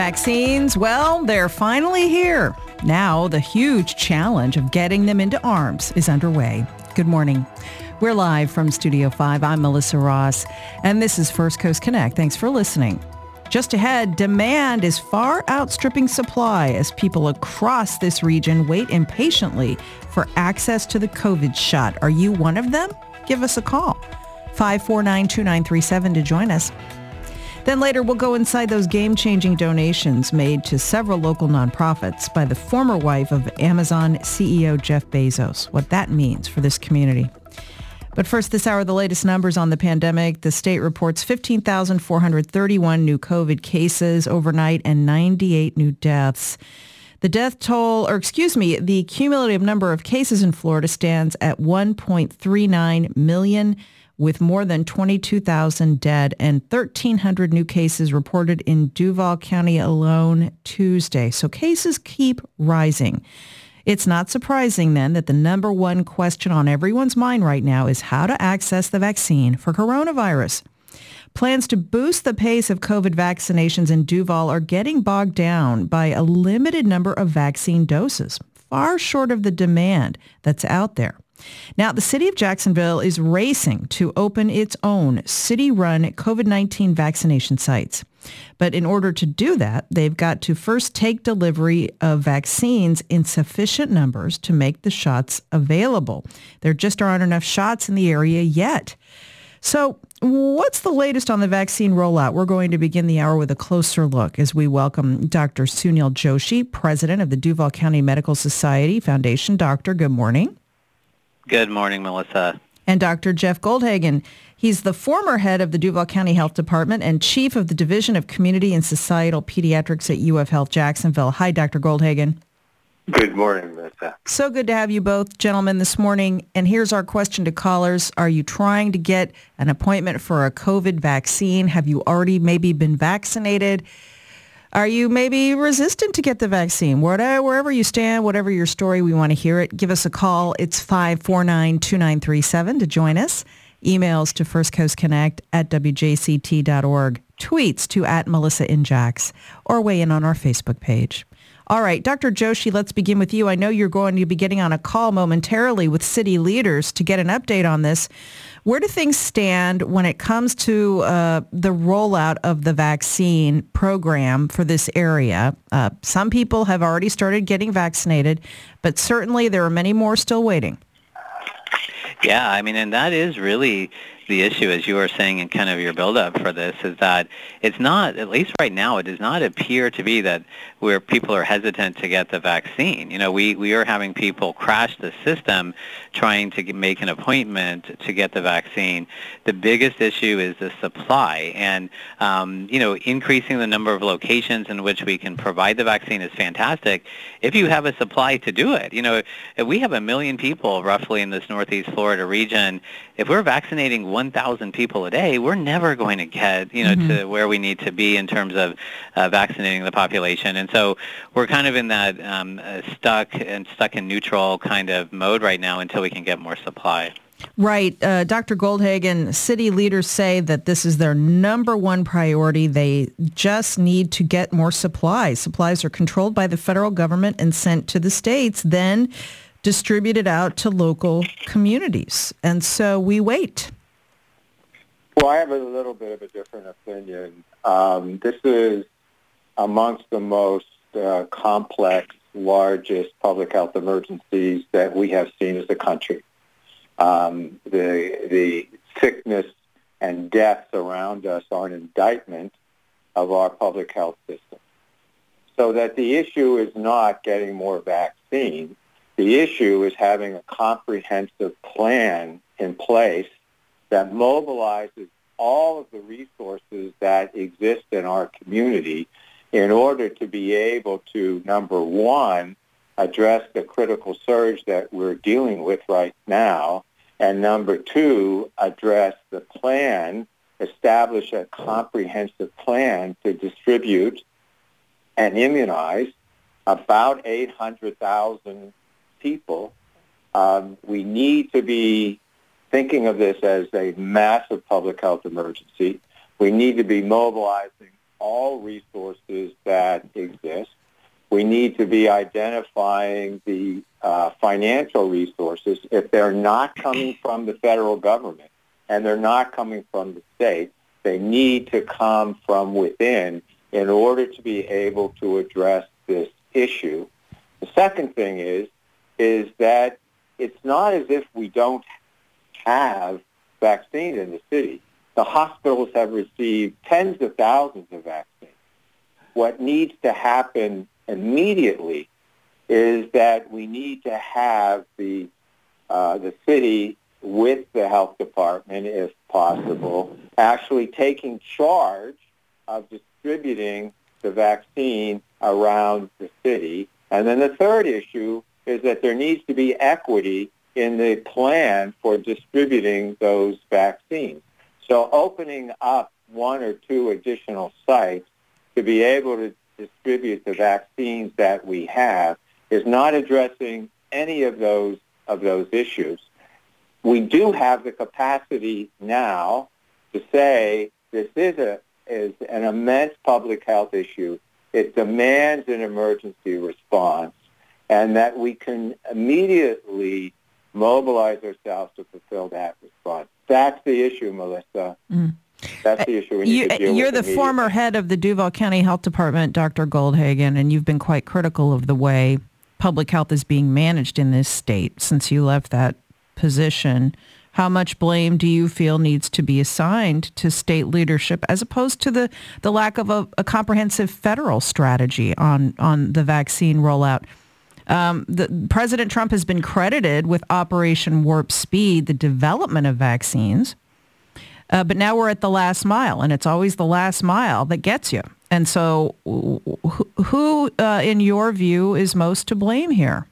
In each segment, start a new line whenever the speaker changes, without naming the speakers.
Vaccines, well, they're finally here. Now, the huge challenge of getting them into arms is underway. Good morning. We're live from Studio 5. I'm Melissa Ross, and this is First Coast Connect. Thanks for listening. Just ahead, demand is far outstripping supply as people across this region wait impatiently for access to the COVID shot. Are you one of them? Give us a call. 549-2937 to join us. Then later, we'll go inside those game-changing donations made to several local nonprofits by the former wife of Amazon CEO Jeff Bezos, what that means for this community. But first, this hour, the latest numbers on the pandemic. The state reports 15,431 new COVID cases overnight and 98 new deaths. The the cumulative number of cases in Florida stands at 1.39 million, with more than 22,000 dead and 1,300 new cases reported in Duval County alone Tuesday. So cases keep rising. It's not surprising then that the number one question on everyone's mind right now is how to access the vaccine for coronavirus. Plans to boost the pace of COVID vaccinations in Duval are getting bogged down by a limited number of vaccine doses, far short of the demand that's out there. Now, the city of Jacksonville is racing to open its own city-run COVID-19 vaccination sites. But in order to do that, they've got to first take delivery of vaccines in sufficient numbers to make the shots available. There just aren't enough shots in the area yet. So what's the latest on the vaccine rollout? We're going to begin the hour with a closer look as we welcome Dr. Sunil Joshi, president of the Duval County Medical Society Foundation. Doctor, good morning.
Good morning, Melissa.
And Dr. Jeff Goldhagen. He's the former head of the Duval County Health Department and chief of the Division of Community and Societal Pediatrics at UF Health Jacksonville. Hi, Dr. Goldhagen.
Good morning, Melissa.
So good to have you both, gentlemen, this morning. And here's our question to callers. Are you trying to get an appointment for a COVID vaccine? Have you already maybe been vaccinated? Are you maybe resistant to get the vaccine? Wherever you stand, whatever your story, we want to hear it. Give us a call. It's 549-2937 to join us. Emails to firstcoastconnect@wjct.org. Tweets to @MelissaInJax, or weigh in on our Facebook page. All right, Dr. Joshi, let's begin with you. I know you're going to be getting on a call momentarily with city leaders to get an update on this. Where do things stand when it comes to the rollout of the vaccine program for this area? Some people have already started getting vaccinated, but certainly there are many more still waiting.
Yeah, I mean, and that is really the issue, as you were saying in kind of your build-up for this, is that it's not, at least right now, it does not appear to be that where people are hesitant to get the vaccine. You know, we are having people crash the system trying to make an appointment to get the vaccine. The biggest issue is the supply, and, increasing the number of locations in which we can provide the vaccine is fantastic if you have a supply to do it. You know, if we have 1 million people roughly in this Northeast Florida region, if we're vaccinating 1,000 people a day, we're never going to get, to where we need to be in terms of vaccinating the population. And so we're kind of in that stuck in neutral kind of mode right now until we can get more supply.
Right. Dr. Goldhagen, city leaders say that this is their number one priority. They just need to get more supplies. Supplies are controlled by the federal government and sent to the states, then distributed out to local communities. And so we wait.
Well, I have a little bit of a different opinion. This is amongst the most complex, largest public health emergencies that we have seen as a country. The sickness and deaths around us are an indictment of our public health system. So that the issue is not getting more vaccine. The issue is having a comprehensive plan in place that mobilizes all of the resources that exist in our community in order to be able to, number one, address the critical surge that we're dealing with right now, and number two, address the plan, establish a comprehensive plan to distribute and immunize about 800,000 people. We need to be thinking of this as a massive public health emergency. We need to be mobilizing all resources that exist. We need to be identifying the financial resources. If they're not coming from the federal government and they're not coming from the state, they need to come from within in order to be able to address this issue. The second thing is that it's not as if we don't have vaccines in the city. The hospitals have received tens of thousands of vaccines. What needs to happen immediately is that we need to have the city with the health department, if possible, actually taking charge of distributing the vaccine around the city. And then the third issue is that there needs to be equity in the plan for distributing those vaccines. So opening up one or two additional sites to be able to distribute the vaccines that we have is not addressing any of those issues. We do have the capacity now to say this is an immense public health issue. It demands an emergency response, and that we can immediately mobilize ourselves to fulfill that response. That's the issue, Melissa. That's the issue we need to deal with.
You're the former head of the Duval County Health Department, Dr. Goldhagen, and you've been quite critical of the way public health is being managed in this state since you left that position. How much blame do you feel needs to be assigned to state leadership as opposed to the lack of a comprehensive federal strategy on the vaccine rollout? President Trump has been credited with Operation Warp Speed, the development of vaccines. But now we're at the last mile, and it's always the last mile that gets you. And so who, in your view, is most to blame here?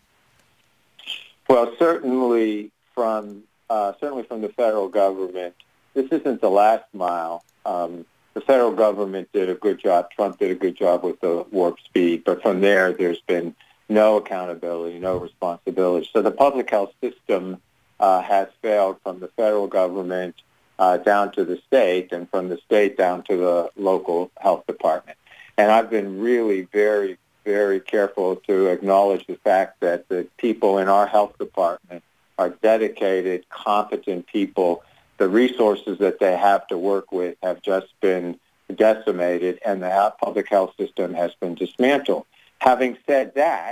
Well, certainly from the federal government. This isn't the last mile. The federal government did a good job. Trump did a good job with the Warp Speed. But from there's been no accountability, no responsibility. So the public health system has failed from the federal government down to the state, and from the state down to the local health department. And I've been really very, very careful to acknowledge the fact that the people in our health department are dedicated, competent people. The resources that they have to work with have just been decimated, and the public health system has been dismantled. Having said that,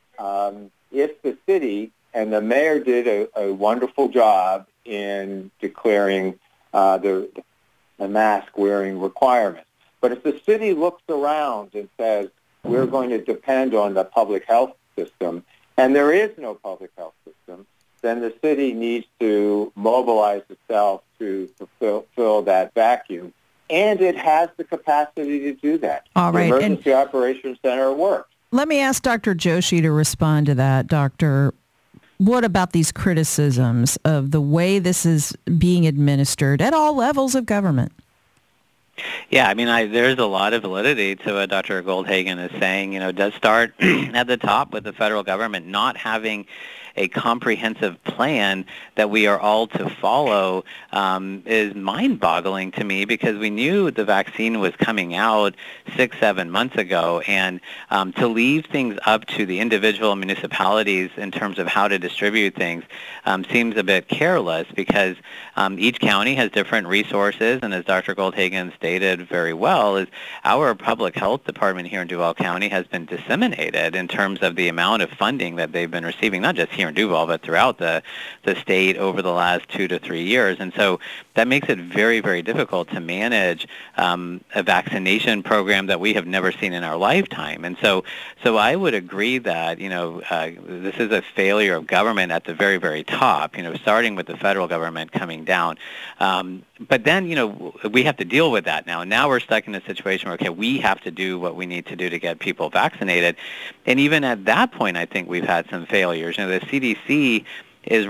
if the city and the mayor did a wonderful job in declaring the mask-wearing requirements. But if the city looks around and says, we're going to depend on the public health system, and there is no public health system, then the city needs to mobilize itself to fill that vacuum. And it has the capacity to do that.
All right.
The Emergency Operations Center works.
Let me ask Dr. Joshi to respond to that. Doctor, what about these criticisms of the way this is being administered at all levels of government?
Yeah, I mean, there's a lot of validity to what Dr. Goldhagen is saying. It does start at the top with the federal government not having a comprehensive plan that we are all to follow is mind-boggling to me, because we knew the vaccine was coming out 6-7 months ago, and to leave things up to the individual municipalities in terms of how to distribute things seems a bit careless, because each county has different resources, and as Dr. Goldhagen stated very well, is our public health department here in Duval County has been disseminated in terms of the amount of funding that they've been receiving, not just here in Duval, but throughout the state over the last 2 to 3 years. And so that makes it very, very difficult to manage a vaccination program that we have never seen in our lifetime. And so I would agree that, this is a failure of government at the very, very top, starting with the federal government coming down. But then, we have to deal with that now. Now we're stuck in a situation where, okay, we have to do what we need to do to get people vaccinated. And even at that point, I think we've had some failures. The CDC is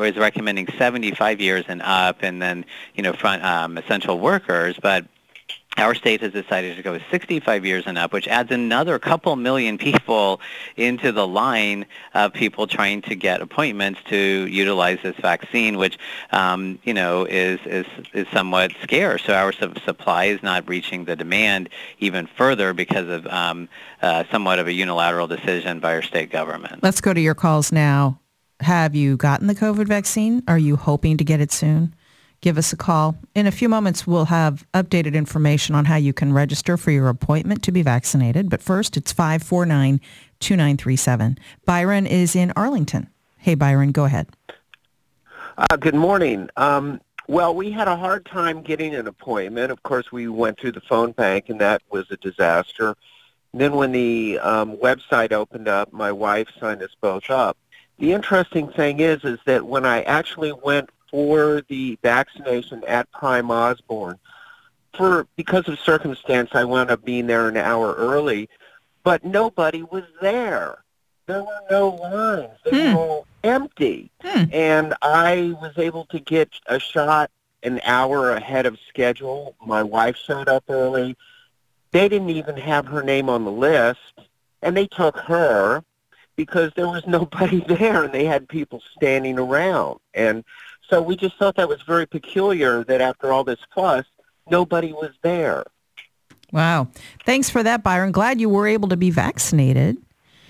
recommending 75 years and up, and then, essential workers. But Our state has decided to go with 65 years and up, which adds another couple million people into the line of people trying to get appointments to utilize this vaccine, which, is somewhat scarce. So our supply is not reaching the demand even further because of somewhat of a unilateral decision by our state government.
Let's go to your calls now. Have you gotten the COVID vaccine? Are you hoping to get it soon? Give us a call. In a few moments, we'll have updated information on how you can register for your appointment to be vaccinated. But first, it's 549-2937. Byron is in Arlington. Hey, Byron, go ahead.
Good morning. Well, we had a hard time getting an appointment. Of course, we went through the phone bank, and that was a disaster. And then when the website opened up, my wife signed us both up. The interesting thing is that when I actually went for the vaccination at Prime Osborne, because of circumstance, I wound up being there an hour early, but nobody was there. There were no lines. They were all empty. And I was able to get a shot an hour ahead of schedule. My wife showed up early. They didn't even have her name on the list, and they took her because there was nobody there, and they had people standing around. And so we just thought that was very peculiar that after all this fuss, nobody was there.
Wow. Thanks for that, Byron. Glad you were able to be vaccinated.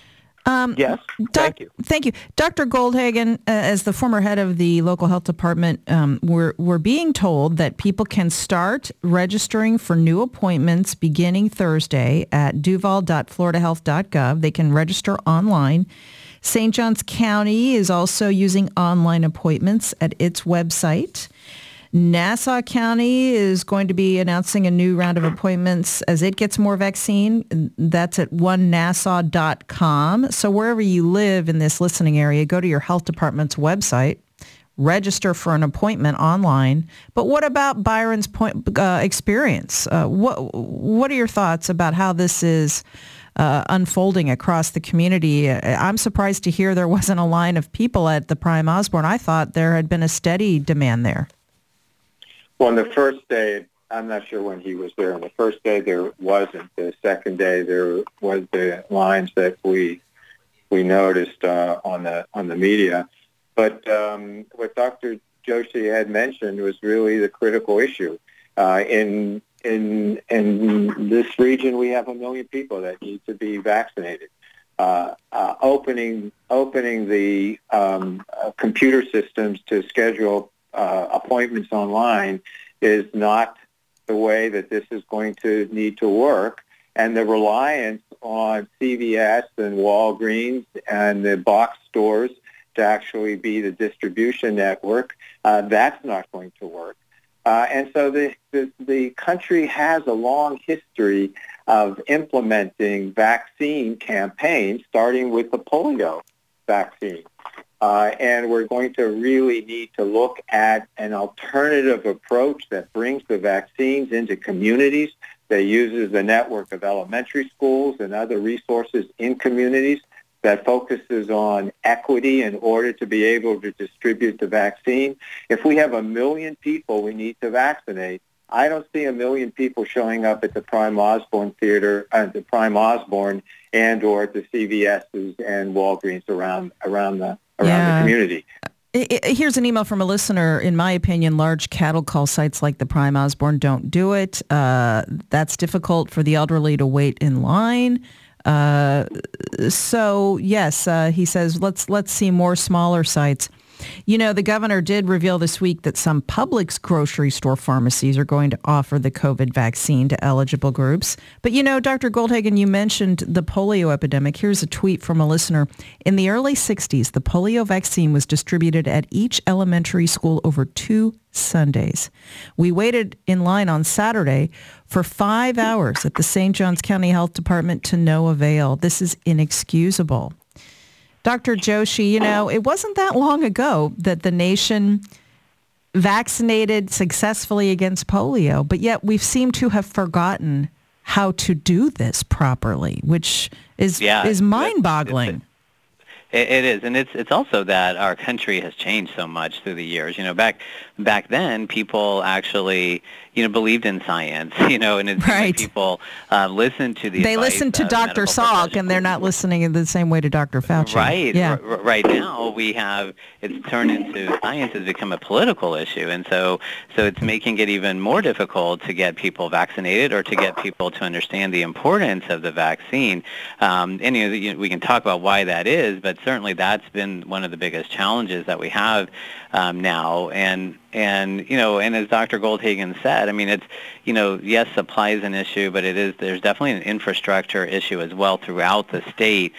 Yes, thank you.
Thank you. Dr. Goldhagen, as the former head of the local health department, we're being told that people can start registering for new appointments beginning Thursday at duval.floridahealth.gov. They can register online. St. Johns County is also using online appointments at its website. Nassau County is going to be announcing a new round of appointments as it gets more vaccine. That's at onenassau.com. So wherever you live in this listening area, go to your health department's website, register for an appointment online. But what about Byron's experience? What are your thoughts about how this is unfolding across the community? I'm surprised to hear there wasn't a line of people at the Prime Osborne. I thought there had been a steady demand there.
Well, on the first day, I'm not sure when he was there. On the first day, there wasn't. The second day, there was the lines that we noticed on the media. But what Dr. Joshi had mentioned was really the critical issue. In this region, we have 1 million people that need to be vaccinated. Opening the computer systems to schedule appointments online is not the way that this is going to need to work. And the reliance on CVS and Walgreens and the box stores to actually be the distribution network, that's not going to work. And so the country has a long history of implementing vaccine campaigns, starting with the polio vaccine. And we're going to really need to look at an alternative approach that brings the vaccines into communities, that uses the network of elementary schools and other resources in communities, that focuses on equity in order to be able to distribute the vaccine. If we have 1 million people we need to vaccinate, I don't see 1 million people showing up at the Prime Osborne Theater, the Prime Osborne, and or at the CVS's and Walgreens around the community.
Here's an email from a listener. In my opinion, large cattle call sites like the Prime Osborne don't do it. That's difficult for the elderly to wait in line. So yes, he says, let's see more smaller sites. You know, the governor did reveal this week that some Publix grocery store pharmacies are going to offer the COVID vaccine to eligible groups. But, you know, Dr. Goldhagen, you mentioned the polio epidemic. Here's a tweet from a listener. In the early 60s, the polio vaccine was distributed at each elementary school over 2 Sundays. We waited in line on Saturday for 5 hours at the St. Johns County Health Department to no avail. This is inexcusable. Dr. Joshi, you know, it wasn't that long ago that the nation vaccinated successfully against polio, but yet we've seemed to have forgotten how to do this properly, which is mind-boggling.
It is, and it's also that our country has changed so much through the years. You know, back then, people actually, believed in science, and it's
right.
like people listen to the
They
advice
listen to Dr. Salk, and they're not listening in the same way to Dr. Fauci.
Right.
Yeah.
Right now, it's turned into, science has become a political issue, and so it's making it even more difficult to get people vaccinated or to get people to understand the importance of the vaccine. And we can talk about why that is, but certainly that's been one of the biggest challenges that we have now. And as Dr. Goldhagen said, I mean, it's, yes, supply is an issue, but there's definitely an infrastructure issue as well throughout the state.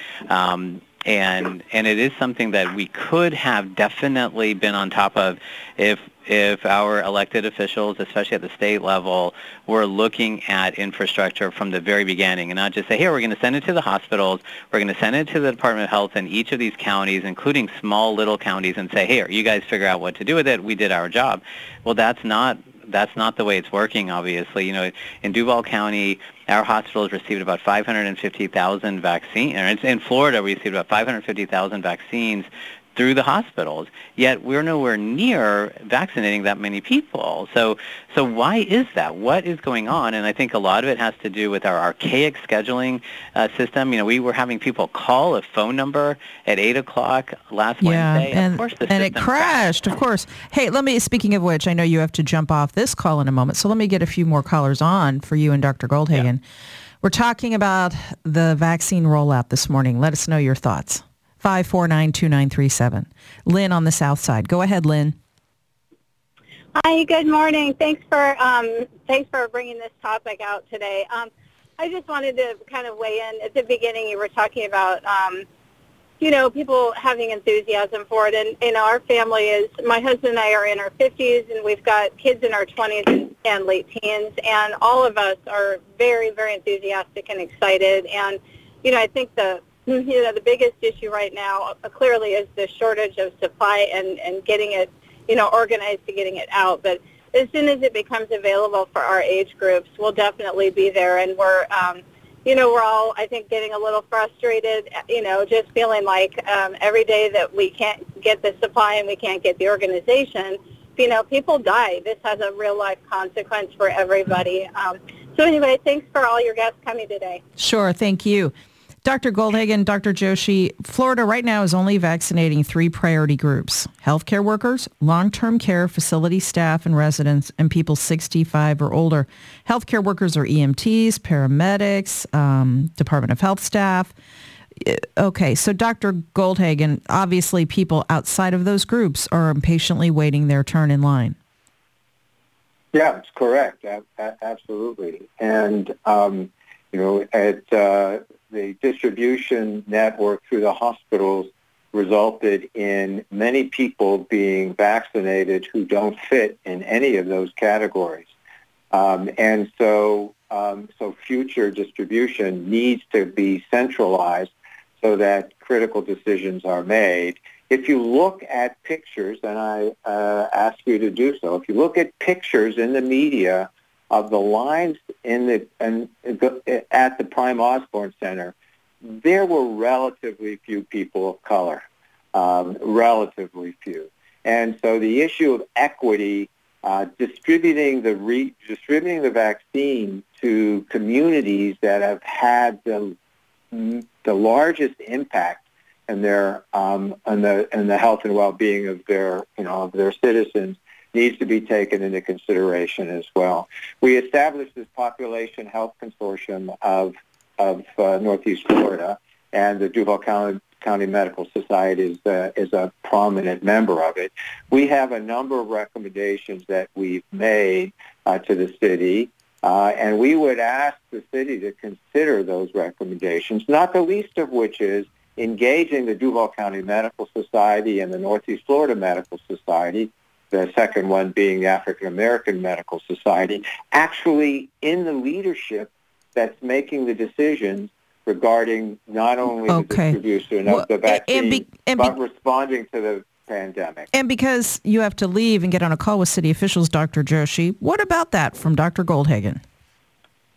And it is something that we could have definitely been on top of if our elected officials, especially at the state level, were looking at infrastructure from the very beginning and not just say, here, we're going to send it to the hospitals, we're going to send it to the Department of Health in each of these counties, including small little counties, and say, here, you guys figure out what to do with it. We did our job. Well, that's not the way it's working, obviously. In Duval County, our hospitals received about 550,000 vaccines. In Florida, we received about 550,000 vaccines through the hospitals, yet we're nowhere near vaccinating that many people. So why is that? What is going on? And I think a lot of it has to do with our archaic scheduling system. We were having people call a phone number at 8 o'clock last Wednesday.
And,
of course the
and it
system
crashed, of course. Hey, speaking of which, I know you have to jump off this call in a moment, so let me get a few more callers on for you and Dr. Goldhagen. Yeah. We're talking about the vaccine rollout this morning. Let us know your thoughts. 549-2937. Lynn on the south side. Go ahead, Lynn.
Hi, good morning. Thanks for bringing this topic out today. I just wanted to kind of weigh in. At the beginning, you were talking about, people having enthusiasm for it. And, our family my husband and I are in our 50s, and we've got kids in our 20s and late teens, and all of us are very, very enthusiastic and excited. And, I think the biggest issue right now clearly is the shortage of supply and getting it, organized to getting it out. But as soon as it becomes available for our age groups, we'll definitely be there. And we're all, I think, getting a little frustrated, just feeling like every day that we can't get the supply and we can't get the organization, people die. This has a real life consequence for everybody. So anyway, thanks for all your guests coming today.
Sure. Thank you. Dr. Goldhagen, Dr. Joshi, Florida right now is only vaccinating 3 priority groups: healthcare workers, long-term care facility staff and residents, and people 65 or older. Healthcare workers are EMTs, paramedics, Department of Health staff. Okay, so Dr. Goldhagen, obviously people outside of those groups are impatiently waiting their turn in line.
Yeah, it's correct. Absolutely. And, the distribution network through the hospitals resulted in many people being vaccinated who don't fit in any of those categories. And so future distribution needs to be centralized so that critical decisions are made. If you look at pictures, and I ask you to do so, if you look at pictures in the media of the lines at the Prime Osborne Center, there were relatively few people of color, relatively few. And so the issue of equity, distributing the vaccine to communities that have had the largest impact in their in the health and well-being of their citizens needs to be taken into consideration as well. We established this population health consortium of Northeast Florida, and the Duval County Medical Society is a prominent member of it. We have a number of recommendations that we've made to the city, and we would ask the city to consider those recommendations, not the least of which is engaging the Duval County Medical Society and the Northeast Florida Medical Society, the second one being the African American Medical Society, actually in the leadership that's making the decisions regarding not only the distribution of the vaccine, but responding to the pandemic.
And because you have to leave and get on a call with city officials, Dr. Joshi, what about that from Dr. Goldhagen?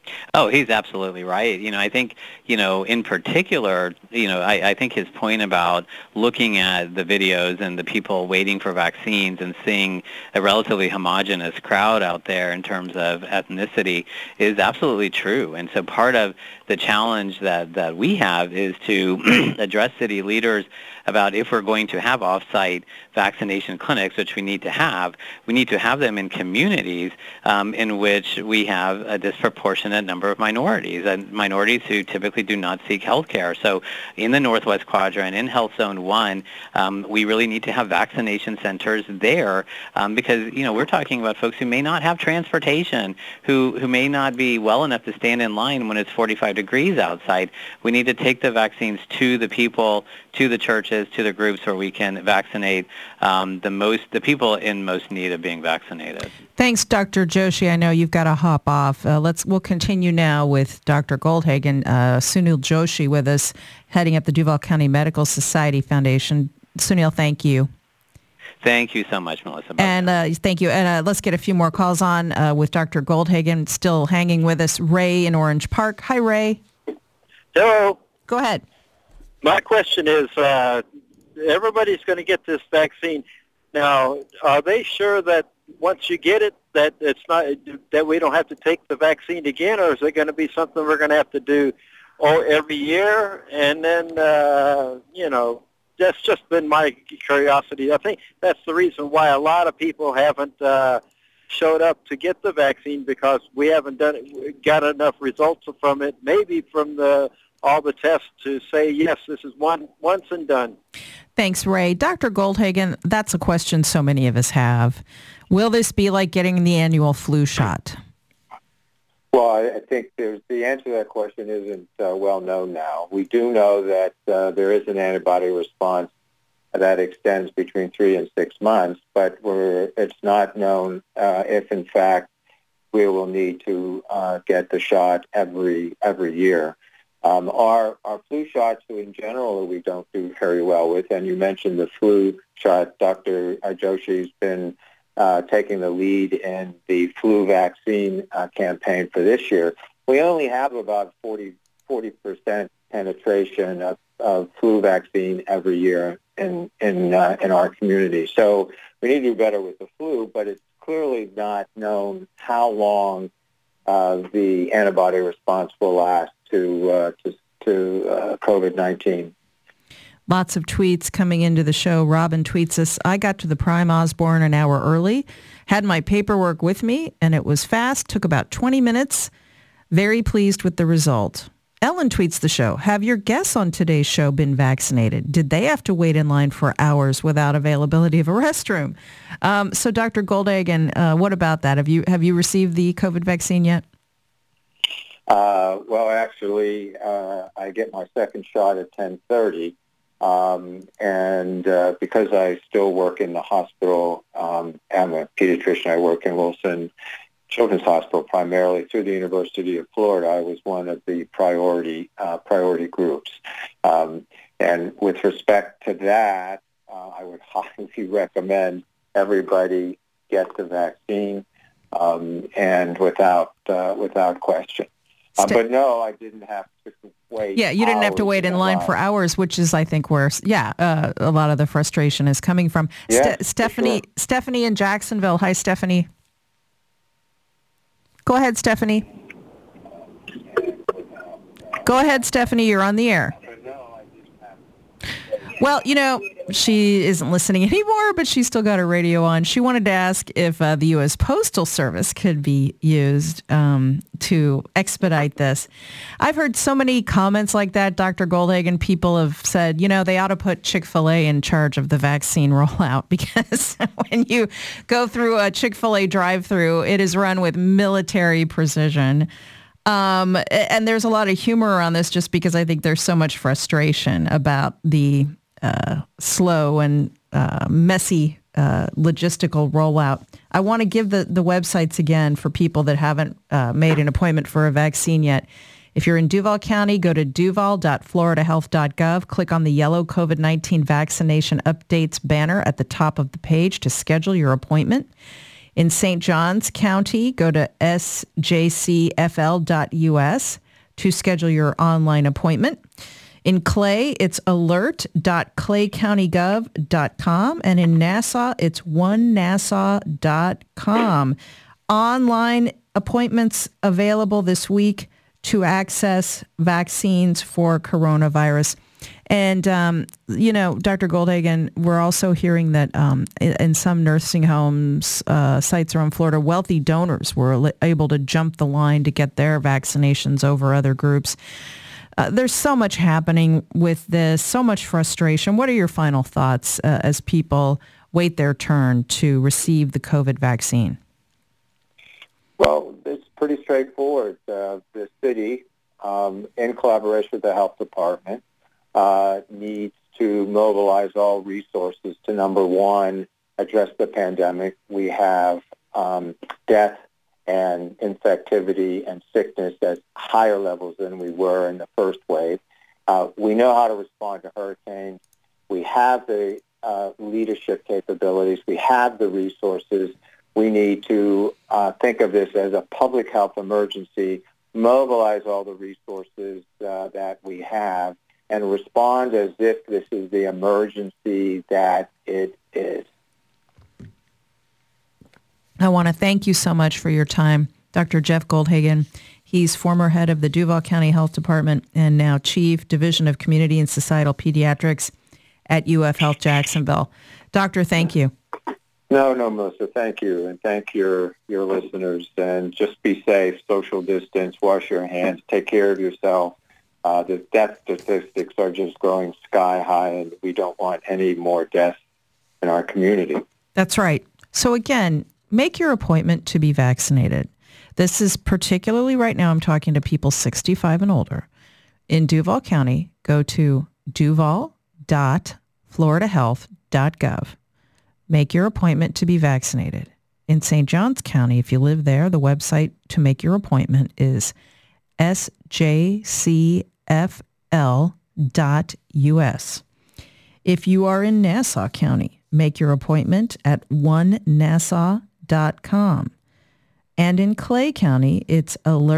Oh, he's absolutely right. I think, in particular, I think his point about looking at the videos and the people waiting for vaccines and seeing a relatively homogenous crowd out there in terms of ethnicity is absolutely true. And so part of the challenge that we have is to address city leaders about if we're going to have off-site vaccination clinics, which we need to have them in communities in which we have a disproportionate number of minorities, and minorities who typically do not seek health care. So in the Northwest Quadrant, in Health Zone 1, we really need to have vaccination centers there because, we're talking about folks who may not have transportation, who may not be well enough to stand in line when it's 45 degrees outside. We need to take the vaccines to the people, to the churches, to the groups where we can vaccinate the people in most need of being vaccinated.
Thanks, Dr. Joshi. I know you've got to hop off. We'll continue now with Dr. Goldhagen. Sunil Joshi with us, heading up the Duval County Medical Society Foundation. Sunil, thank you.
Thank you so much, Melissa.
And thank you. And let's get a few more calls on with Dr. Goldhagen, still hanging with us. Ray in Orange Park. Hi, Ray.
Hello.
Go ahead.
My question is, everybody's going to get this vaccine. Now, are they sure that once you get it, that it's not that we don't have to take the vaccine again, or is it going to be something we're going to have to do every year? And then, that's just been my curiosity. I think that's the reason why a lot of people haven't showed up to get the vaccine, because we haven't got enough results from it, maybe from all the tests to say, yes, this is once and done.
Thanks, Ray. Dr. Goldhagen, that's a question so many of us have. Will this be like getting the annual flu shot?
Well, I think the answer to that question isn't well known now. We do know that there is an antibody response that extends between 3 and 6 months, but it's not known if, in fact, we will need to get the shot every year. Our flu shots, in general, we don't do very well with, and you mentioned the flu shot. Dr. Joshi's been taking the lead in the flu vaccine campaign for this year. We only have about 40% penetration of flu vaccine every year in our community. So we need to do better with the flu, but it's clearly not known how long the antibody response will last to COVID-19.
Lots of tweets coming into the show. Robin tweets us, I got to the Prime Osborne an hour early, had my paperwork with me, and it was fast, took about 20 minutes. Very pleased with the result. Ellen tweets the show, have your guests on today's show been vaccinated? Did they have to wait in line for hours without availability of a restroom? So Dr. Goldhagen, what about that? Have you received the COVID vaccine yet?
Well, actually, I get my second shot at 10:30. And because I still work in the hospital, I'm a pediatrician. I work in Wilson Children's Hospital primarily through the University of Florida. I was one of the priority groups. And with respect to that, I would highly recommend everybody get the vaccine, and without question. But no, I didn't have to wait.
Yeah, you didn't have to wait in line for hours, which is, I think, where a lot of the frustration is coming from.
Yes,
Stephanie,
sure.
Stephanie in Jacksonville. Hi, Stephanie. Go ahead, Stephanie. Go ahead, Stephanie. You're on the air. Well, she isn't listening anymore, but she's still got her radio on. She wanted to ask if the U.S. Postal Service could be used to expedite this. I've heard so many comments like that, Dr. Goldhagen. People have said, they ought to put Chick-fil-A in charge of the vaccine rollout, because when you go through a Chick-fil-A drive-through, it is run with military precision. And there's a lot of humor around this, just because I think there's so much frustration about the slow and messy logistical rollout. I want to give the websites again for people that haven't made an appointment for a vaccine yet. If you're in Duval County, go to duval.floridahealth.gov. Click on the yellow COVID-19 vaccination updates banner at the top of the page to schedule your appointment. In St. Johns County, go to sjcfl.us to schedule your online appointment. In Clay, it's alert.claycountygov.com. And in Nassau, it's onenassau.com. Online appointments available this week to access vaccines for coronavirus. And, Dr. Goldhagen, we're also hearing that in some nursing homes, sites around Florida, wealthy donors were able to jump the line to get their vaccinations over other groups. There's so much happening with this, so much frustration. What are your final thoughts as people wait their turn to receive the COVID vaccine?
Well, it's pretty straightforward. The city, in collaboration with the health department, needs to mobilize all resources to, number one, address the pandemic. We have death and infectivity and sickness at higher levels than we were in the first wave. We know how to respond to hurricanes. We have the leadership capabilities. We have the resources. We need to think of this as a public health emergency, mobilize all the resources that we have, and respond as if this is the emergency that it is.
I want to thank you so much for your time, Dr. Jeff Goldhagen. He's former head of the Duval County Health Department and now Chief Division of Community and Societal Pediatrics at UF Health Jacksonville. Doctor, thank you.
No, Melissa, thank you. And thank your listeners. And just be safe, social distance, wash your hands, take care of yourself. The death statistics are just growing sky high, and we don't want any more deaths in our community.
That's right. So again, make your appointment to be vaccinated. This is particularly right now, I'm talking to people 65 and older. In Duval County, go to duval.floridahealth.gov. Make your appointment to be vaccinated. In St. Johns County, if you live there, the website to make your appointment is sjcfl.us. If you are in Nassau County, make your appointment at onenassau.com. And in Clay County, it's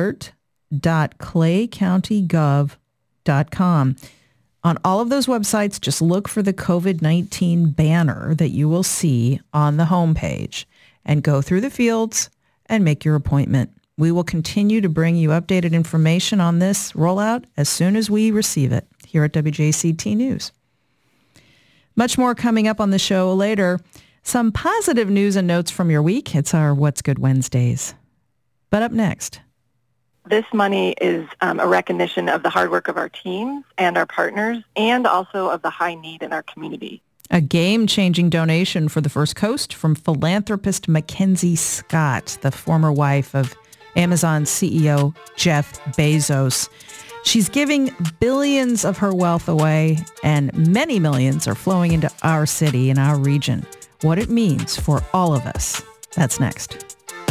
alert.claycountygov.com. On all of those websites, just look for the COVID-19 banner that you will see on the homepage and go through the fields and make your appointment. We will continue to bring you updated information on this rollout as soon as we receive it here at WJCT News. Much more coming up on the show later. Some positive news and notes from your week. It's our What's Good Wednesdays. But up next.
This money is a recognition of the hard work of our teams and our partners, and also of the high need in our community.
A game-changing donation for the First Coast from philanthropist Mackenzie Scott, the former wife of Amazon CEO Jeff Bezos. She's giving billions of her wealth away, and many millions are flowing into our city and our region. What it means for all of us. That's next.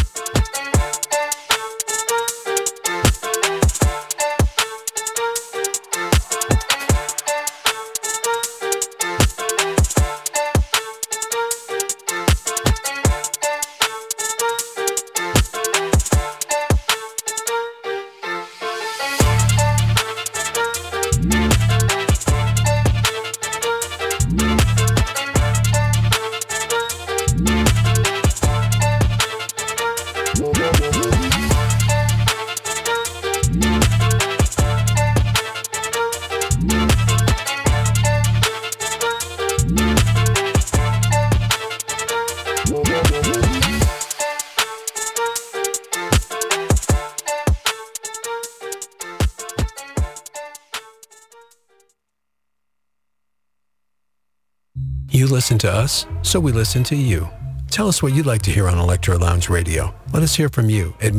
You listen to us, so we listen to you. Tell us what you'd like to hear on Electro Lounge Radio. Let us hear from you at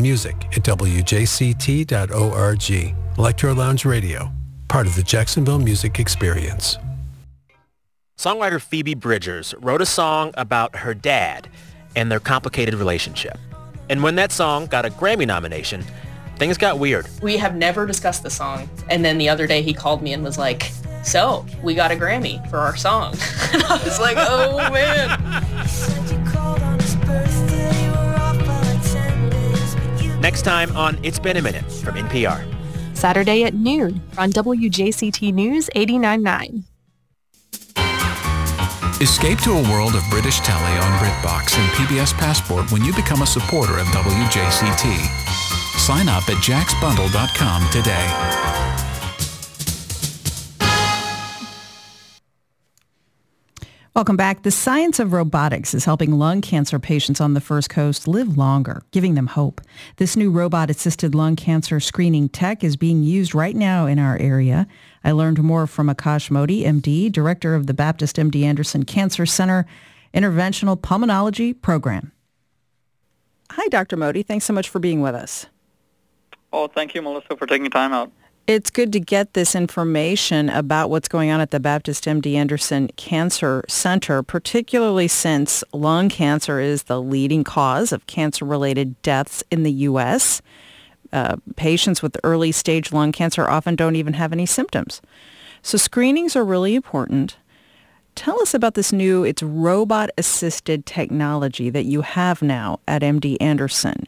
music@wjct.org. Electro Lounge Radio, part of the Jacksonville music experience.
Songwriter Phoebe Bridgers wrote a song about her dad and their complicated relationship. And when that song got a Grammy nomination, things got weird.
We have never discussed the song. And then the other day he called me and was like, so we got a Grammy for our song. And I was like, oh man.
Next time on It's Been a Minute from NPR.
Saturday at noon on WJCT News 89.9.
Escape to a world of British telly on BritBox and PBS Passport when you become a supporter of WJCT. Sign up at jacksbundle.com today.
Welcome back. The science of robotics is helping lung cancer patients on the First Coast live longer, giving them hope. This new robot-assisted lung cancer screening tech is being used right now in our area. I learned more from Akash Modi, MD, director of the Baptist MD Anderson Cancer Center Interventional Pulmonology Program. Hi, Dr. Modi. Thanks so much for being with us.
Oh, thank you, Melissa, for taking time out.
It's good to get this information about what's going on at the Baptist MD Anderson Cancer Center, particularly since lung cancer is the leading cause of cancer-related deaths in the U.S. Patients with early-stage lung cancer often don't even have any symptoms. So screenings are really important. Tell us about this new, it's robot-assisted technology that you have now at MD Anderson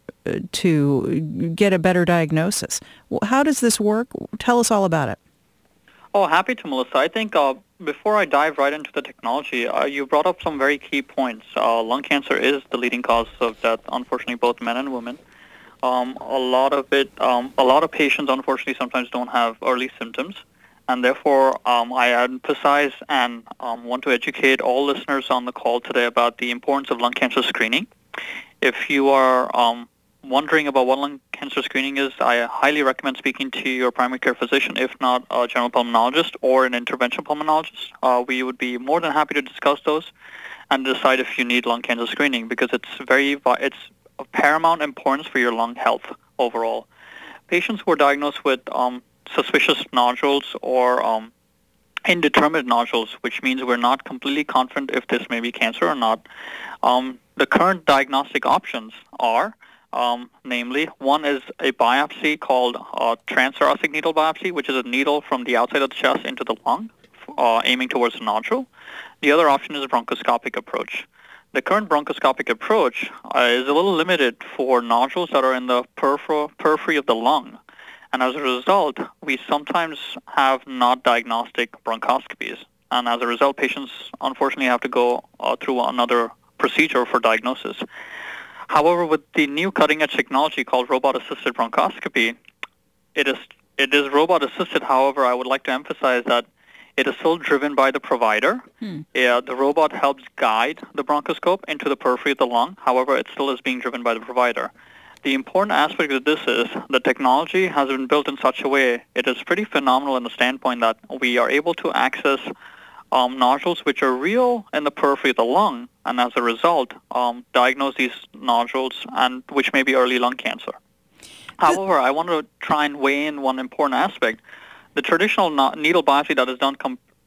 to get a better diagnosis. How does this work? Tell us all about it.
Oh, happy to, Melissa. I think before I dive right into the technology, you brought up some very key points. Lung cancer is the leading cause of death, unfortunately, both men and women. A lot of patients, unfortunately, sometimes don't have early symptoms. And therefore, I emphasize and want to educate all listeners on the call today about the importance of lung cancer screening. If you are wondering about what lung cancer screening is, I highly recommend speaking to your primary care physician, if not a general pulmonologist or an interventional pulmonologist. We would be more than happy to discuss those and decide if you need lung cancer screening, because it's of paramount importance for your lung health overall. Patients who are diagnosed with suspicious nodules or indeterminate nodules, which means we're not completely confident if this may be cancer or not. The current diagnostic options are, namely, one is a biopsy called transthoracic needle biopsy, which is a needle from the outside of the chest into the lung, aiming towards the nodule. The other option is a bronchoscopic approach. The current bronchoscopic approach is a little limited for nodules that are in the periphery of the lung. And as a result, we sometimes have not diagnostic bronchoscopies. And as a result, patients unfortunately have to go through another procedure for diagnosis. However, with the new cutting-edge technology called robot-assisted bronchoscopy, it is robot-assisted. However, I would like to emphasize that it is still driven by the provider. The robot helps guide the bronchoscope into the periphery of the lung. However, it still is being driven by the provider. The important aspect of this is the technology has been built in such a way, it is pretty phenomenal in the standpoint that we are able to access nodules which are real in the periphery of the lung, and as a result, diagnose these nodules and which may be early lung cancer. However, I want to try and weigh in one important aspect. The traditional needle biopsy that is done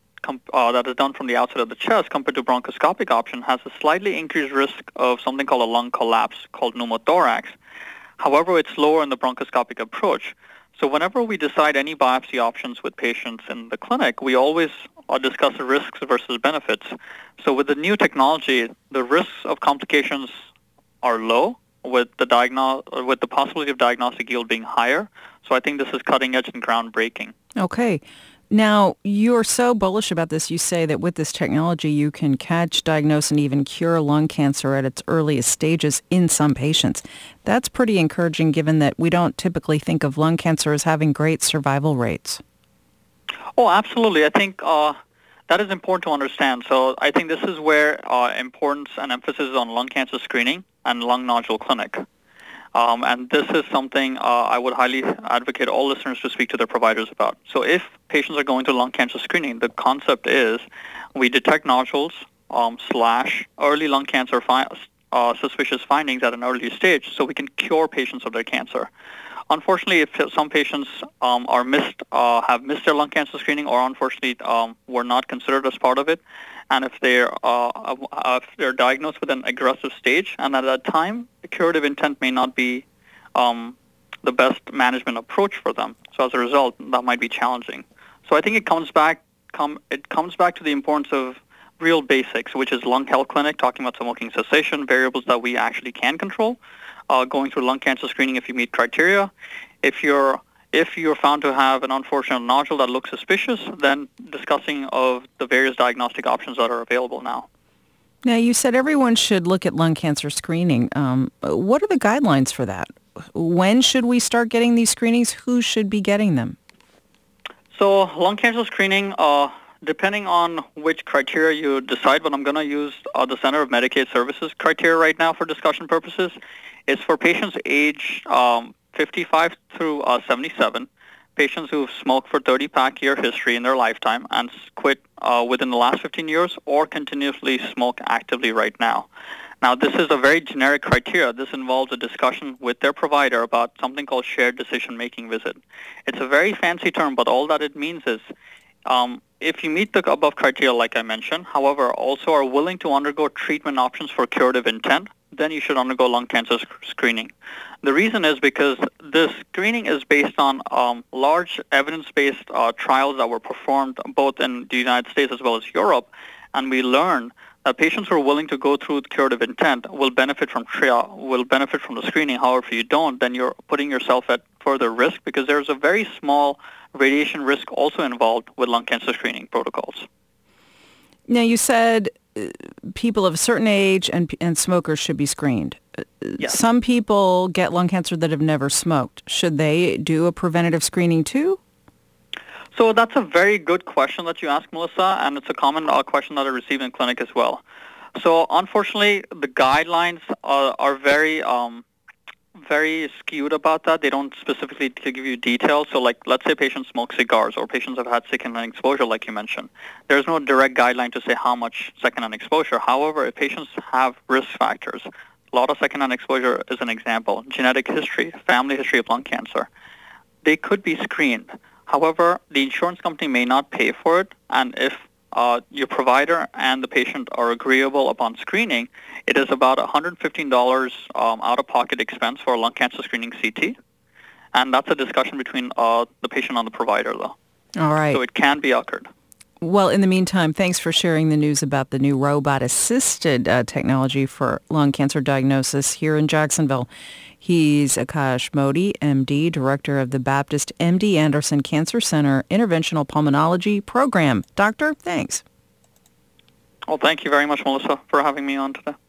from the outside of the chest compared to bronchoscopic option has a slightly increased risk of something called a lung collapse, called pneumothorax. However, it's lower in the bronchoscopic approach. So whenever we decide any biopsy options with patients in the clinic, we always discuss the risks versus benefits. So with the new technology, the risks of complications are low, with the possibility of diagnostic yield being higher. So I think this is cutting edge and groundbreaking.
Okay. Now, you're so bullish about this. You say that with this technology, you can catch, diagnose, and even cure lung cancer at its earliest stages in some patients. That's pretty encouraging, given that we don't typically think of lung cancer as having great survival rates.
Oh, absolutely. I think that is important to understand. So I think this is where importance and emphasis on lung cancer screening and lung nodule clinic. And this is something I would highly advocate all listeners to speak to their providers about. So if patients are going through lung cancer screening, the concept is we detect nodules / early lung cancer suspicious findings at an early stage so we can cure patients of their cancer. Unfortunately, if some patients have missed their lung cancer screening or unfortunately were not considered as part of it, and if they're diagnosed with an aggressive stage, and at that time, the curative intent may not be the best management approach for them. So as a result, that might be challenging. So I think it comes back to the importance of real basics, which is lung health clinic, talking about smoking cessation, variables that we actually can control, going through lung cancer screening if you meet criteria. If you're found to have an unfortunate nodule that looks suspicious, then discussing of the various diagnostic options that are available now.
Now, you said everyone should look at lung cancer screening. What are the guidelines for that? When should we start getting these screenings? Who should be getting them?
So lung cancer screening, depending on which criteria you decide, but I'm going to use the Center of Medicaid Services criteria right now for discussion purposes, is for patients aged 55 through 77, patients who've smoked for 30-pack year history in their lifetime and quit within the last 15 years or continuously smoke actively right now. Now, this is a very generic criteria. This involves a discussion with their provider about something called shared decision-making visit. It's a very fancy term, but all that it means is if you meet the above criteria, like I mentioned, however, also are willing to undergo treatment options for curative intent, then you should undergo lung cancer screening. The reason is because this screening is based on large evidence-based trials that were performed both in the United States as well as Europe, and we learned that patients who are willing to go through curative intent will benefit from the screening. However, if you don't, then you're putting yourself at further risk because there's a very small radiation risk also involved with lung cancer screening protocols.
Now, you said people of a certain age and smokers should be screened.
Yes.
Some people get lung cancer that have never smoked. Should they do a preventative screening too?
So that's a very good question that you asked, Melissa, and it's a common question that I receive in clinic as well. So unfortunately, the guidelines are very skewed about that. They don't specifically give you details. So like, let's say patients smoke cigars or patients have had secondhand exposure, like you mentioned. There's no direct guideline to say how much secondhand exposure. However, if patients have risk factors, a lot of secondhand exposure is an example, genetic history, family history of lung cancer, they could be screened. However, the insurance company may not pay for it, and if your provider and the patient are agreeable upon screening, it is about $115 out-of-pocket expense for a lung cancer screening CT, and that's a discussion between the patient and the provider, though.
All right.
So it can be occurred.
Well, in the meantime, thanks for sharing the news about the new robot-assisted technology for lung cancer diagnosis here in Jacksonville. He's Akash Modi, MD, Director of the Baptist MD Anderson Cancer Center Interventional Pulmonology Program. Doctor, thanks.
Well, thank you very much, Melissa, for having me on today.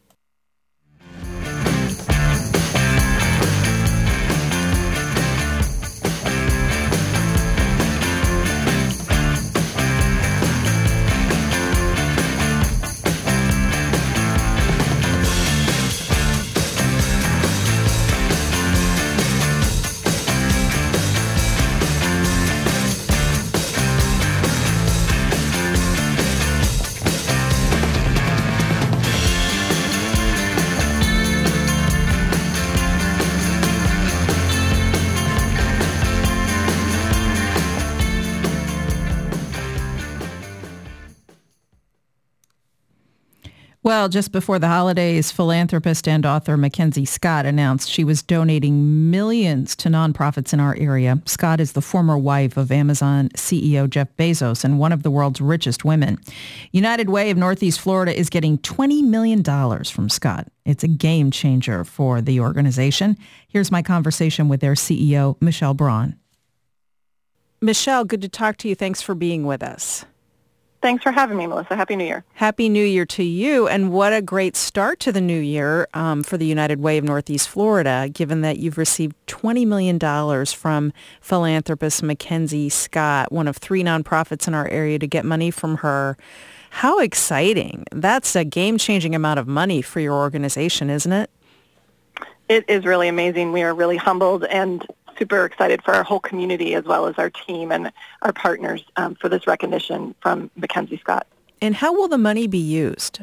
Well, just before the holidays, philanthropist and author Mackenzie Scott announced she was donating millions to nonprofits in our area. Scott is the former wife of Amazon CEO Jeff Bezos and one of the world's richest women. United Way of Northeast Florida is getting $20 million from Scott. It's a game changer for the organization. Here's my conversation with their CEO, Michelle Braun. Michelle, good to talk to you. Thanks for being with us.
Thanks for having me, Melissa. Happy New Year.
Happy New Year to you. And what a great start to the new year for the United Way of Northeast Florida, given that you've received $20 million from philanthropist Mackenzie Scott, one of 3 nonprofits in our area, to get money from her. How exciting. That's a game-changing amount of money for your organization, isn't it?
It is really amazing. We are really humbled and super excited for our whole community as well as our team and our partners for this recognition from Mackenzie Scott.
And how will the money be used?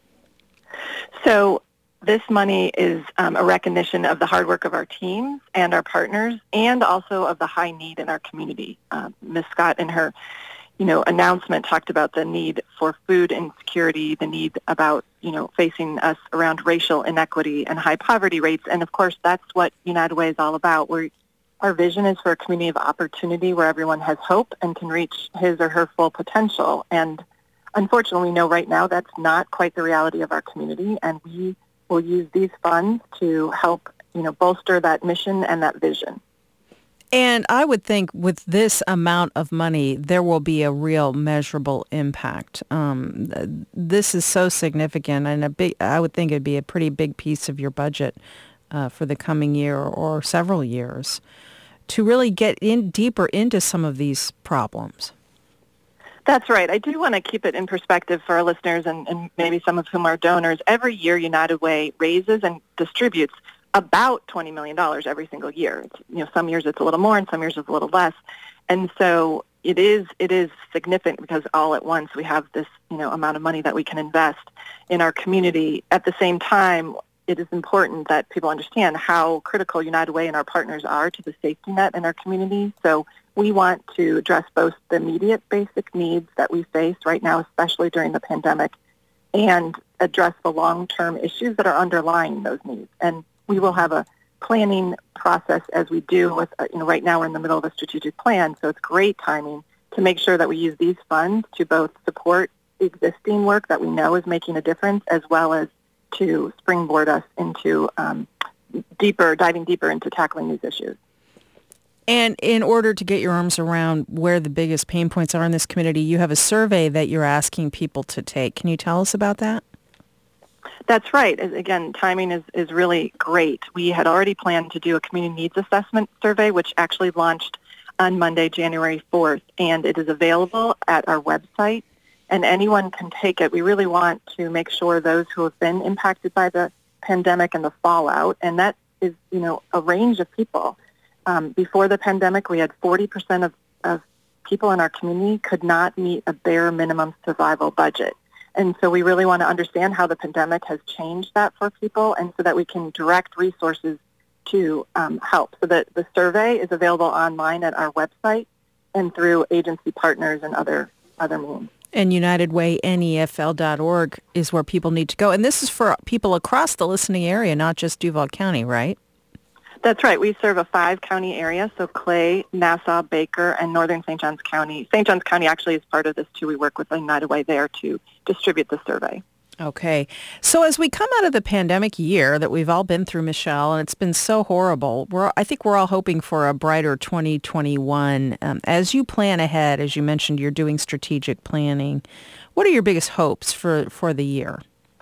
So this money is a recognition of the hard work of our teams and our partners and also of the high need in our community. Ms. Scott in her announcement talked about the need for food insecurity, the need about, facing us around racial inequity and high poverty rates. And of course, that's what United Way is all about. Our vision is for a community of opportunity where everyone has hope and can reach his or her full potential. And unfortunately, we know right now that's not quite the reality of our community, and we will use these funds to help, bolster that mission and that vision.
And I would think with this amount of money, there will be a real measurable impact. This is so significant, and I would think it'd be a pretty big piece of your budget for the coming year or several years to really get in deeper into some of these problems.
That's right. I do want to keep it in perspective for our listeners and maybe some of whom are donors. Every year, United Way raises and distributes about $20 million every single year. Some years it's a little more and some years it's a little less. And so it is significant because all at once we have this, amount of money that we can invest in our community. At the same time, it is important that people understand how critical United Way and our partners are to the safety net in our community. So we want to address both the immediate basic needs that we face right now, especially during the pandemic, and address the long-term issues that are underlying those needs. And we will have a planning process as we do with, right now we're in the middle of a strategic plan, so it's great timing to make sure that we use these funds to both support existing work that we know is making a difference, as well as to springboard us into diving deeper into tackling these issues.
And in order to get your arms around where the biggest pain points are in this community, you have a survey that you're asking people to take. Can you tell us about that?
That's right. Again, timing is really great. We had already planned to do a community needs assessment survey, which actually launched on Monday, January 4th, and it is available at our website, and anyone can take it. We really want to make sure those who have been impacted by the pandemic and the fallout, and that is, a range of people. Before the pandemic, we had 40% of people in our community could not meet a bare minimum survival budget. And so we really want to understand how the pandemic has changed that for people, and so that we can direct resources to help. So that the survey is available online at our website and through agency partners and other means.
And UnitedWayNEFL.org is where people need to go. And this is for people across the listening area, not just Duval County, right?
That's right. We serve a 5-county area, so Clay, Nassau, Baker, and northern St. Johns County. St. Johns County actually is part of this, too. We work with United Way there to distribute the survey.
Okay. So as we come out of the pandemic year that we've all been through, Michelle, and it's been so horrible, I think we're all hoping for a brighter 2021. As you plan ahead, as you mentioned, you're doing strategic planning. What are your biggest hopes for the year?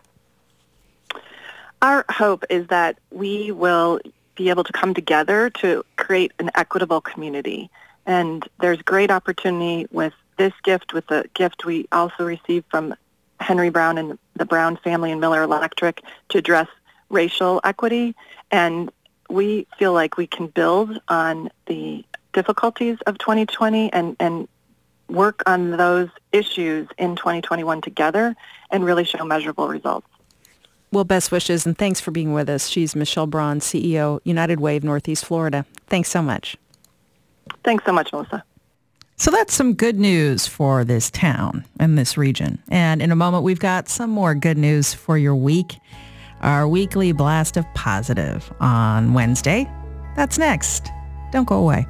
Our hope is that we will be able to come together to create an equitable community. And there's great opportunity with this gift, with the gift we also received from Henry Brown and the Brown family and Miller Electric to address racial equity. And we feel like we can build on the difficulties of 2020 and work on those issues in 2021 together and really show measurable results.
Well, best wishes, and thanks for being with us. She's Michelle Braun, CEO, United Way of Northeast Florida. Thanks so much.
Thanks so much, Melissa.
So that's some good news for this town and this region. And in a moment, we've got some more good news for your week. Our weekly blast of positive on Wednesday. That's next. Don't go away.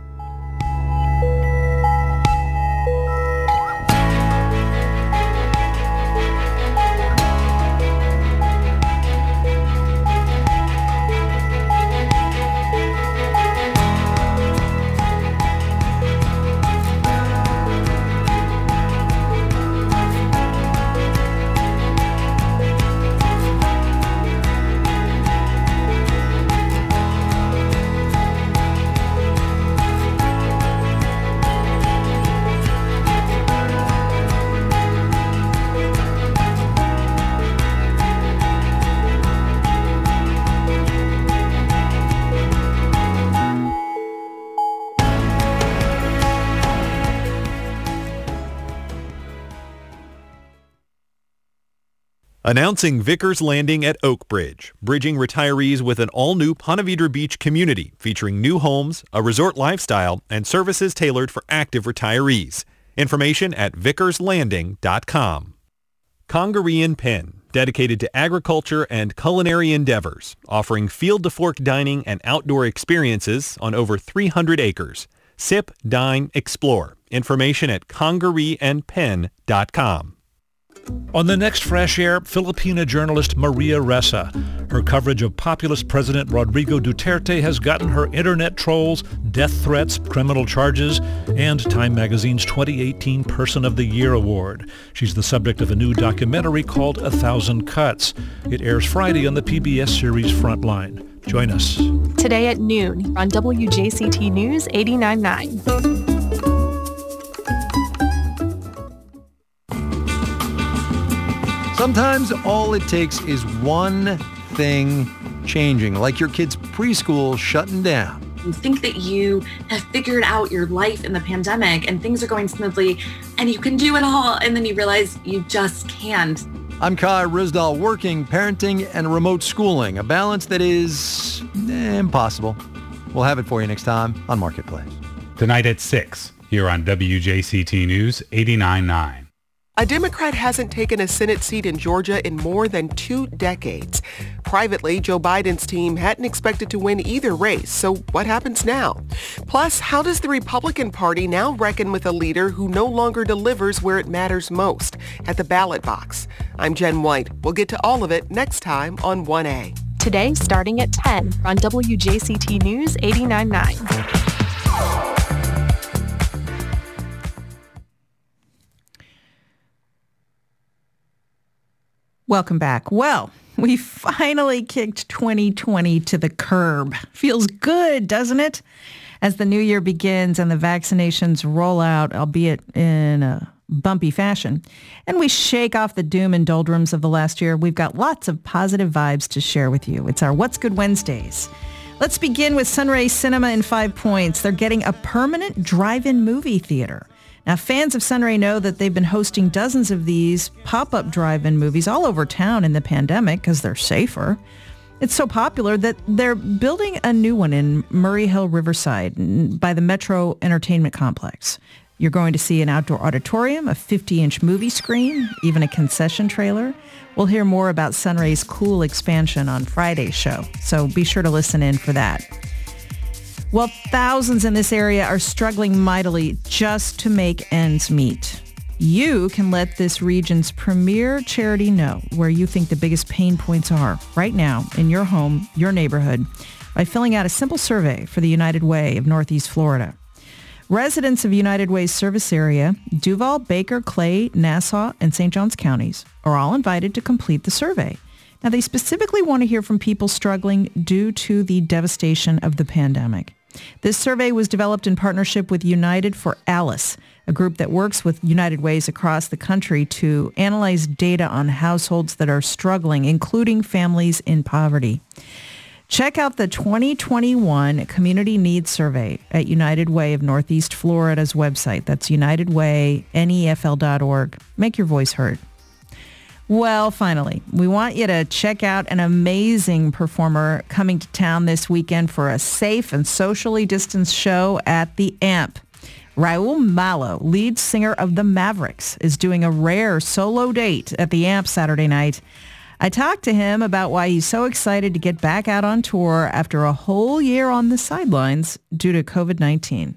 Announcing Vickers Landing at Oak Bridge, bridging retirees with an all-new Ponte Vedra Beach community featuring new homes, a resort lifestyle, and services tailored for active retirees. Information at vickerslanding.com. Congaree & Penn, dedicated to agriculture and culinary endeavors, offering field-to-fork dining and outdoor experiences on over 300 acres. Sip, dine, explore. Information at congareeandpenn.com.
On the next Fresh Air, Filipina journalist Maria Ressa. Her coverage of populist President Rodrigo Duterte has gotten her internet trolls, death threats, criminal charges, and Time Magazine's 2018 Person of the Year award. She's the subject of a new documentary called 1,000 Cuts. It airs Friday on the PBS series Frontline. Join us.
Today at noon on WJCT News 89.9.
Sometimes all it takes is one thing changing, like your kid's preschool shutting down.
You think that you have figured out your life in the pandemic and things are going smoothly and you can do it all, and then you realize you just can't.
I'm Kai Risdal, working, parenting, and remote schooling, a balance that is impossible. We'll have it for you next time on Marketplace.
Tonight at 6, here on WJCT News 89.9.
A Democrat hasn't taken a Senate seat in Georgia in more than 2 decades. Privately, Joe Biden's team hadn't expected to win either race, so what happens now? Plus, how does the Republican Party now reckon with a leader who no longer delivers where it matters most, at the ballot box? I'm Jen White. We'll get to all of it next time on 1A.
Today, starting at 10 on WJCT News 89.9.
Welcome back. Well, we finally kicked 2020 to the curb. Feels good, doesn't it? As the new year begins and the vaccinations roll out, albeit in a bumpy fashion, and we shake off the doom and doldrums of the last year, we've got lots of positive vibes to share with you. It's our What's Good Wednesdays. Let's begin with Sunray Cinema in 5 Points. They're getting a permanent drive-in movie theater. Now, fans of Sunray know that they've been hosting dozens of these pop-up drive-in movies all over town in the pandemic because they're safer. It's so popular that they're building a new one in Murray Hill, Riverside by the Metro Entertainment Complex. You're going to see an outdoor auditorium, a 50-inch movie screen, even a concession trailer. We'll hear more about Sunray's cool expansion on Friday's show, so be sure to listen in for that. Well, thousands in this area are struggling mightily just to make ends meet. You can let this region's premier charity know where you think the biggest pain points are right now in your home, your neighborhood, by filling out a simple survey for the United Way of Northeast Florida. Residents of United Way's service area, Duval, Baker, Clay, Nassau, and St. Johns counties, are all invited to complete the survey. Now, they specifically want to hear from people struggling due to the devastation of the pandemic. This survey was developed in partnership with United for Alice, a group that works with United Ways across the country to analyze data on households that are struggling, including families in poverty. Check out the 2021 Community Needs Survey at United Way of Northeast Florida's website. That's unitedwaynefl.org. Make your voice heard. Well, finally, we want you to check out an amazing performer coming to town this weekend for a safe and socially distanced show at the AMP. Raul Malo, lead singer of the Mavericks, is doing a rare solo date at the AMP Saturday night. I talked to him about why he's so excited to get back out on tour after a whole year on the sidelines due to COVID-19.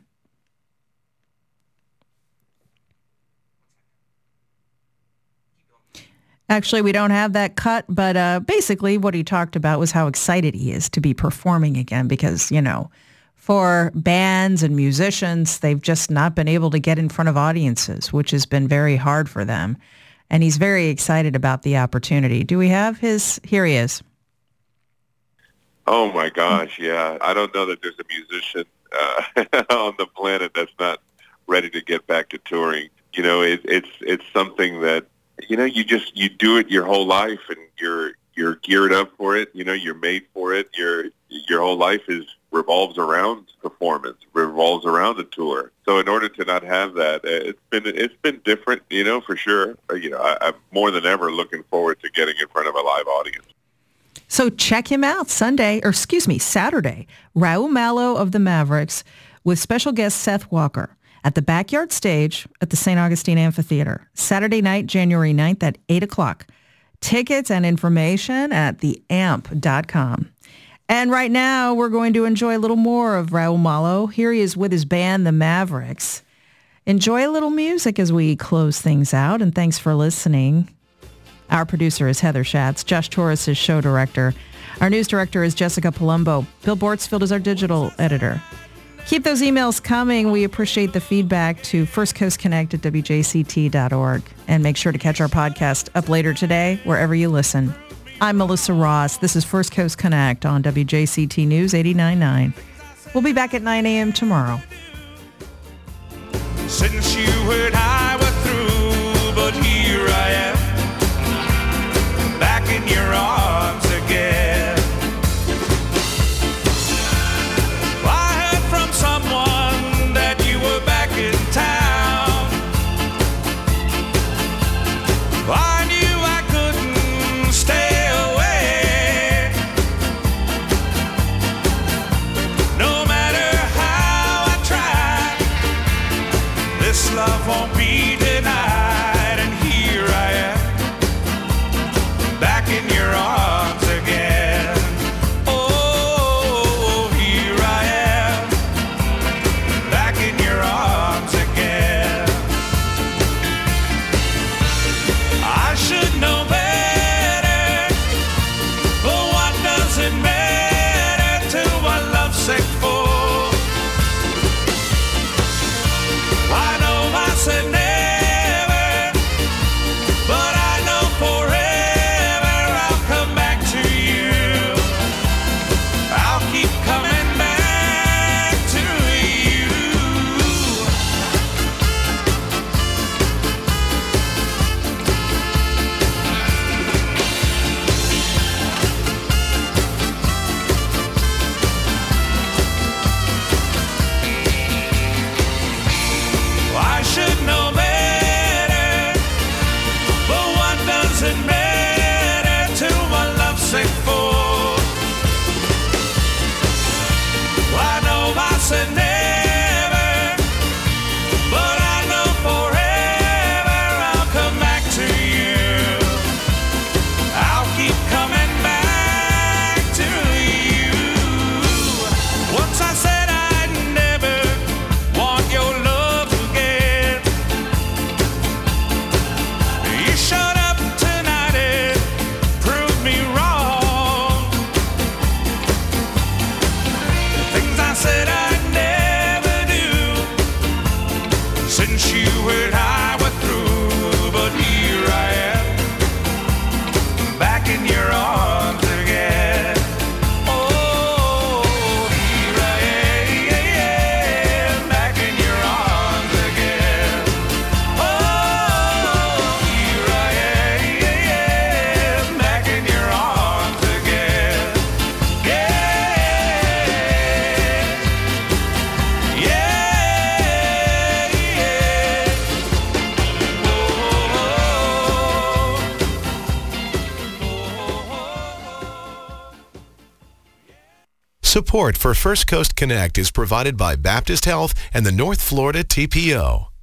Actually, we don't have that cut, but basically what he talked about was how excited he is to be performing again because, you know, for bands and musicians, they've just not been able to get in front of audiences, which has been very hard for them. And he's very excited about the opportunity. Do we have his? Here he is.
Oh, my gosh, yeah. I don't know that there's a musician on the planet that's not ready to get back to touring. You know, it's something that, you know, you do it your whole life, and you're geared up for it. You know, you're made for it. Your whole life revolves around performance, revolves around the tour. So in order to not have that, it's been different, you know, for sure. You know, I'm more than ever looking forward to getting in front of a live audience.
So check him out Saturday. Raul Malo of the Mavericks with special guest Seth Walker at the Backyard Stage at the St. Augustine Amphitheater. Saturday night, January 9th at 8 o'clock. Tickets and information at theamp.com. And right now, we're going to enjoy a little more of Raul Malo. Here he is with his band, the Mavericks. Enjoy a little music as we close things out, and thanks for listening. Our producer is Heather Schatz. Josh Torres is show director. Our news director is Jessica Palumbo. Bill Bortsfield is our digital editor. Keep those emails coming. We appreciate the feedback to firstcoastconnect@wjct.org. And make sure to catch our podcast up later today, wherever you listen. I'm Melissa Ross. This is First Coast Connect on WJCT News 89.9. We'll be back at 9 a.m. tomorrow.
Since you and I were through, but here I am, back in your arms again. I heard from someone that you were back in town. I knew I couldn't stay away. No matter how I try, this love won't be denied, and here I am, back in your arms again. Oh, here I am, back in your arms again. I should know better, but what does it matter to a lovesick fool? I know I said never, but I know forever I'll come back to you. I'll keep coming back to you. I should know better, but what does it matter to a lovesick fool? I know I said never, but I know forever I'll come back to you. I'll keep coming back to you. Once I said I'd never want your love again. You showed up tonight and proved me wrong. Things I said I'd never do, since you and I were through. But here I am, back in your arms again. Oh, here I am, back in your arms again. Oh, here I am, back in your arms again.
Support for First Coast Connect is provided by Baptist Health and the North Florida TPO.